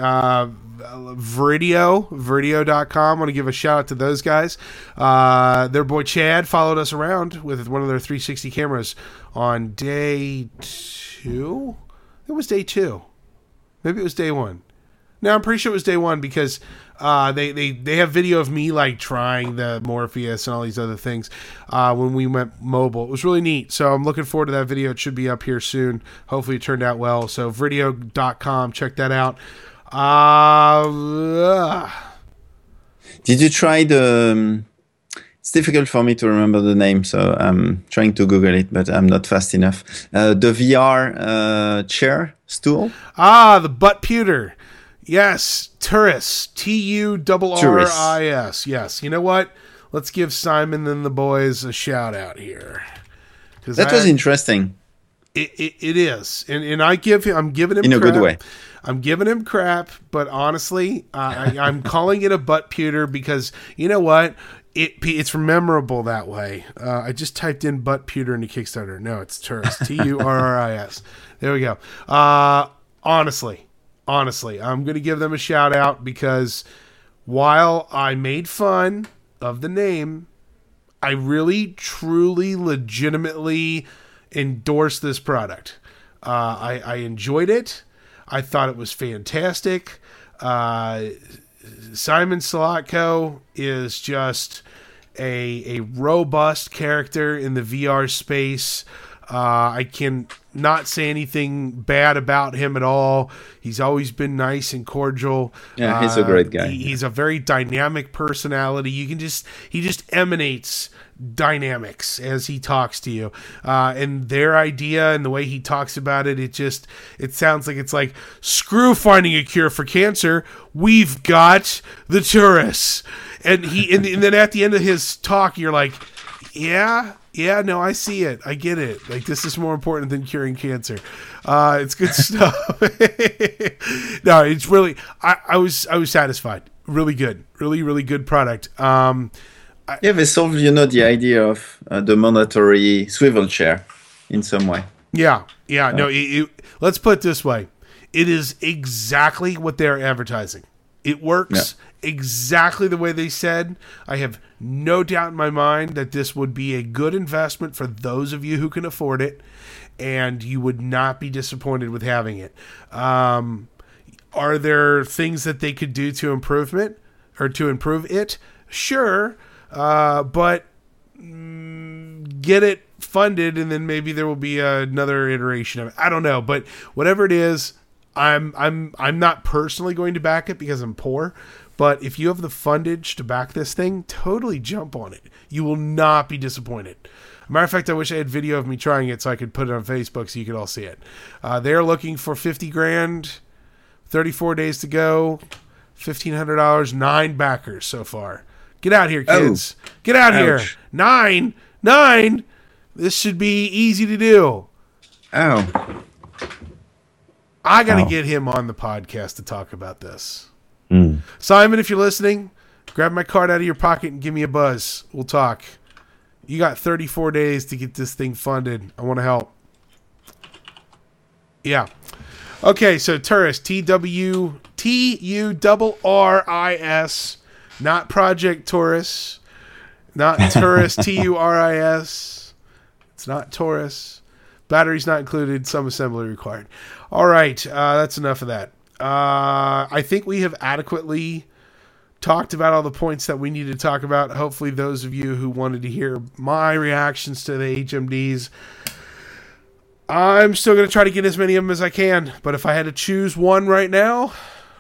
Veridio.com. I want to give a shout out to those guys. Their boy Chad followed us around with one of their 360 cameras on day 2. It was day 2. Maybe it was day 1. No, I'm pretty sure it was day 1 because they have video of me trying the Morpheus and all these other things when we went mobile. It was really neat. So I'm looking forward to that video. It should be up here soon. Hopefully it turned out well. So Veridio.com, check that out. Did you try the... It's difficult for me to remember the name, so I'm trying to Google it, but I'm not fast enough. The VR chair stool? The butt pewter. Yes, Turris. Turris. Yes. You know what? Let's give Simon and the boys a shout out here. That was interesting. It is, and I'm giving him in crap. A good way. I'm giving him crap, but honestly, I'm calling it a butt pewter because you know what? It's memorable that way. I just typed in butt pewter into Kickstarter. No, it's Turris. Turris. There we go. Honestly, I'm going to give them a shout out because while I made fun of the name, I really, truly, legitimately endorsed this product. I enjoyed it. I thought it was fantastic. Simon Solotko is just a robust character in the VR space. I can not say anything bad about him at all. He's always been nice and cordial. Yeah, he's a great guy. He's a very dynamic personality. He just emanates dynamics as he talks to you. And their idea and the way he talks about it, it sounds like it's like, screw finding a cure for cancer. We've got the Turris. And then at the end of his talk, you're like, yeah, no, I see it. I get it. Like, this is more important than curing cancer. It's good stuff. No, it's really, I was satisfied. Really good. Really, really good product. They solved, the idea of the mandatory swivel chair in some way. Yeah. No, let's put it this way. It is exactly what they're advertising. It works exactly the way they said. I have no doubt in my mind that this would be a good investment for those of you who can afford it, and you would not be disappointed with having it. Are there things that they could do to improve it? Sure, but get it funded, and then maybe there will be another iteration of it. I don't know, but whatever it is, I'm not personally going to back it because I'm poor. But if you have the fundage to back this thing, totally jump on it. You will not be disappointed. Matter of fact, I wish I had video of me trying it so I could put it on Facebook so you could all see it. They're looking for $50,000, 34 days to go, $1,500, 9 backers so far. Get out here, kids. Get out here. 9. This should be easy to do. Oh. I got to get him on the podcast to talk about this. Simon, if you're listening, grab my card out of your pocket and give me a buzz. We'll talk. You got 34 days to get this thing funded. I want to help. Yeah. Okay, so Turris, Turris, not Project Taurus, not Turris, Turis. It's not Taurus. Batteries not included, some assembly required. All right, that's enough of that. I think we have adequately talked about all the points that we need to talk about. Hopefully those of you who wanted to hear my reactions to the HMDs, I'm still going to try to get as many of them as I can. But if I had to choose one right now,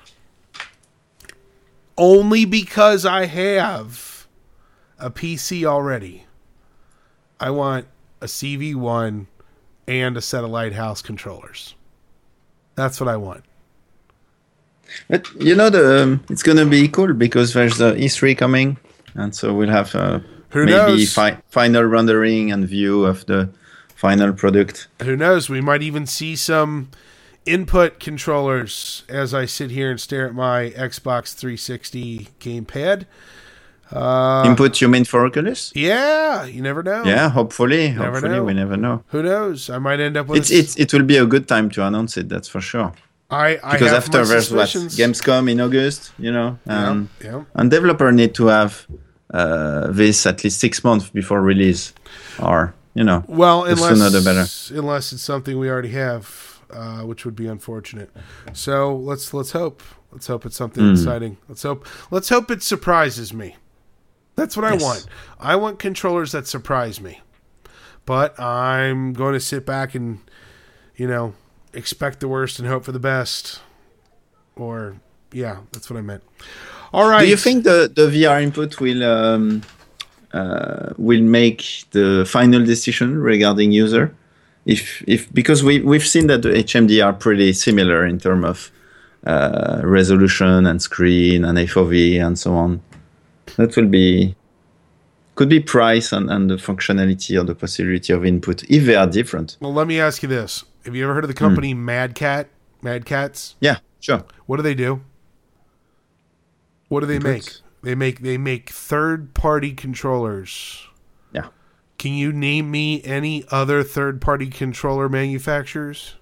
only because I have a PC already, I want a CV1 and a set of Lighthouse controllers. That's what I want. But it's going to be cool because there's the E3 coming, and so we'll have maybe final rendering and view of the final product. Who knows? We might even see some input controllers as I sit here and stare at my Xbox 360 gamepad. Input you mean for Oculus? Yeah, you never know. Yeah, hopefully we never know. Who knows? I might end up with it will be a good time to announce it, that's for sure. Because after there's Gamescom in August, and developer need to have this at least 6 months before release, or well, the sooner the better. Unless it's something we already have, which would be unfortunate. So let's hope. Let's hope it's something exciting. Let's hope it surprises me. That's what I want. I want controllers that surprise me. But I'm going to sit back and, expect the worst and hope for the best. Or, yeah, that's what I meant. All right. Do you think the VR input will make the final decision regarding user? Because we've seen that the HMD are pretty similar in terms of resolution and screen and FOV and so on. That could be price and the functionality or the possibility of input if they are different. Well, let me ask you this: have you ever heard of the company Mad Catz? Yeah, sure. What do they do? What do they make? They make third-party controllers. Yeah. Can you name me any other third-party controller manufacturers?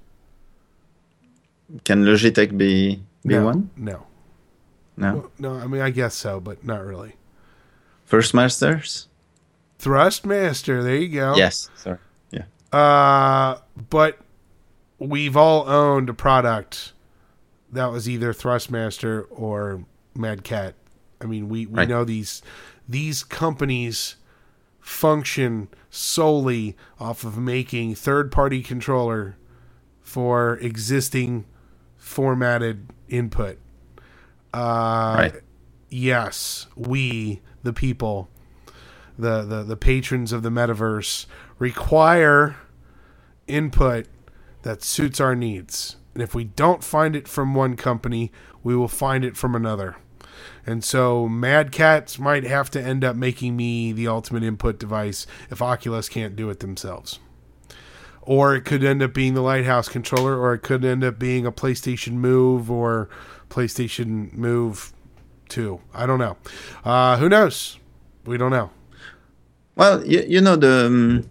Can Logitech be one? No. No? No, I mean, I guess so, but not really. Thrustmasters? Thrustmaster, there you go. Yes, sorry. Yeah. But we've all owned a product that was either Thrustmaster or Mad Cat. I mean, we know these companies function solely off of making third-party controller for existing formatted input. Yes, we, the people, the patrons of the metaverse, require input that suits our needs. And if we don't find it from one company, we will find it from another. And so Mad Catz might have to end up making me the ultimate input device if Oculus can't do it themselves. Or it could end up being the Lighthouse controller, or it could end up being a PlayStation Move or PlayStation Move 2. I don't know. Who knows? We don't know. Well, the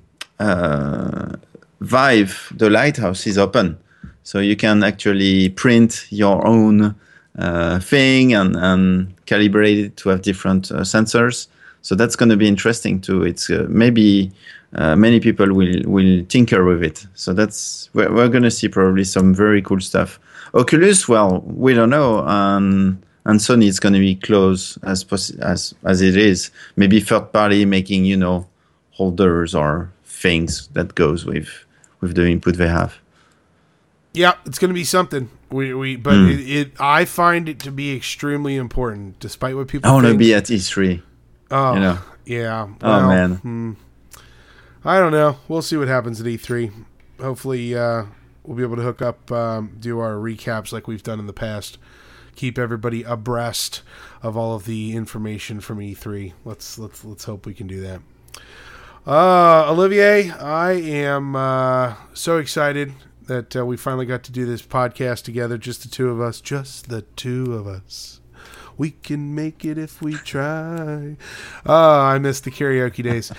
Vive, the Lighthouse, is open. So you can actually print your own thing and calibrate it to have different sensors. So that's going to be interesting too. It's maybe many people will tinker with it. So that's we're going to see probably some very cool stuff. Oculus, well, we don't know, and Sony is going to be close as it is. Maybe third party making holders or things that goes with the input they have. Yeah, it's going to be something. I find it to be extremely important, despite what people. I want to be at E3. Oh, yeah. Well, man. I don't know. We'll see what happens at E3. Hopefully, we'll be able to hook up, do our recaps like we've done in the past. Keep everybody abreast of all of the information from E3. Let's hope we can do that. Olivier, I am so excited that we finally got to do this podcast together, just the two of us. Just the two of us. We can make it if we try. Oh, I miss the karaoke days.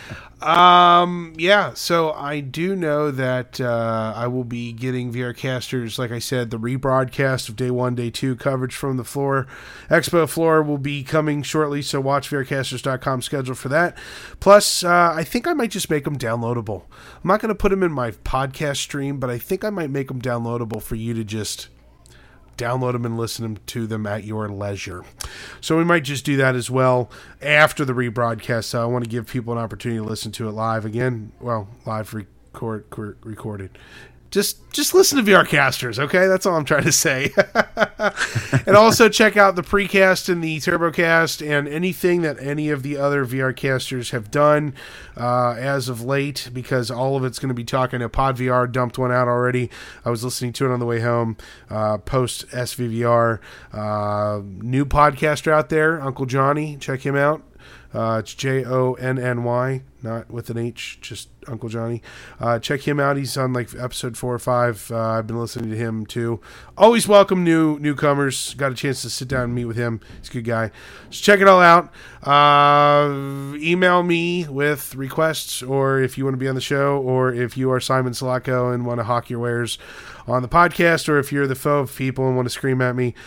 Yeah, so I do know that I will be getting VRcasters, like I said, the rebroadcast of Day 1, Day 2 coverage from the floor. Expo floor will be coming shortly, so watch VRcasters.com schedule for that. Plus, I think I might just make them downloadable. I'm not going to put them in my podcast stream, but I think I might make them downloadable for you to just download them and listen to them at your leisure. So we might just do that as well after the rebroadcast. So I want to give people an opportunity to listen to it live again. Well, live recorded. Just listen to VRcasters, okay? That's all I'm trying to say. And also check out the precast and the TurboCast and anything that any of the other VRcasters have done as of late, because all of it's going to be talking. PodVR dumped one out already. I was listening to it on the way home, post SVVR. New podcaster out there, Uncle Johnny. Check him out. It's Jonny, not with an H, just Uncle Johnny. Check him out. He's on like episode 4 or 5. I've been listening to him too. Always welcome newcomers. Got a chance to sit down and meet with him. He's a good guy. So check it all out. Email me with requests, or if you want to be on the show, or if you are Simon Salako and want to hawk your wares on the podcast, or if you're the foe of people and want to scream at me,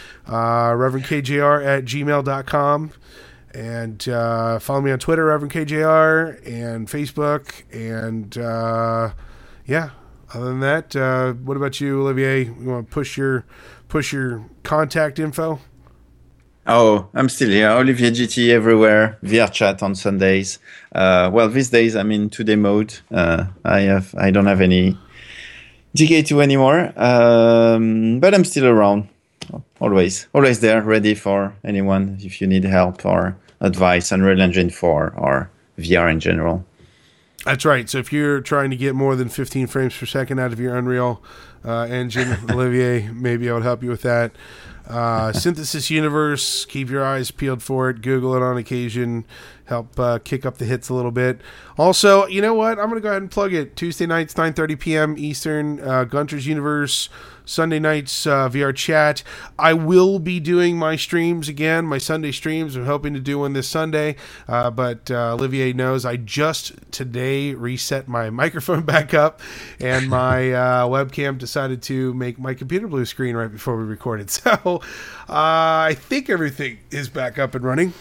ReverendKJR@gmail.com. And follow me on Twitter, Reverend KJR, and Facebook. And yeah, other than that, what about you, Olivier? You want to push your contact info? Oh, I'm still here. Olivier GT everywhere. VR chat on Sundays. Well, these days I'm in 2-day mode. I don't have any DK2 anymore, but I'm still around. Always there, ready for anyone if you need help or advice, Unreal Engine 4 or VR in general. That's right. So if you're trying to get more than 15 frames per second out of your Unreal Engine, Olivier, maybe I would help you with that. Synthesis Universe, keep your eyes peeled for it. Google it on occasion. Help kick up the hits a little bit. Also, you know what? I'm going to go ahead and plug it. Tuesday nights, 9:30 p.m. Eastern, Gunter's Universe. Sunday nights, VR chat. I will be doing my streams again, my Sunday streams. I'm hoping to do one this Sunday. But Olivier knows I just today reset my microphone back up, and my webcam decided to make my computer blue screen right before we recorded. So I think everything is back up and running.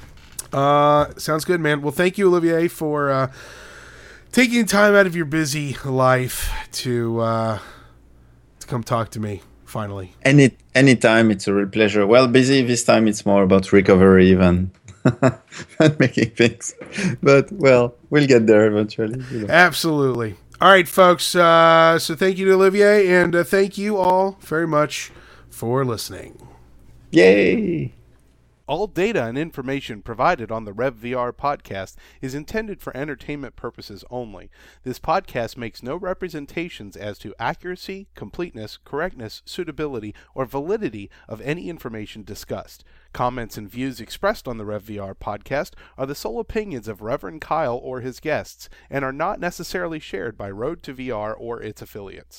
Sounds good, man. Well, thank you, Olivier, for taking time out of your busy life to come talk to me finally. Anytime, it's a real pleasure. Well, busy this time, it's more about recovery than making things. But well, we'll get there eventually. Absolutely. All right, folks. So thank you to Olivier, and thank you all very much for listening. Yay! All data and information provided on the RevVR podcast is intended for entertainment purposes only. This podcast makes no representations as to accuracy, completeness, correctness, suitability, or validity of any information discussed. Comments and views expressed on the RevVR podcast are the sole opinions of Reverend Kyle or his guests, and are not necessarily shared by Road to VR or its affiliates.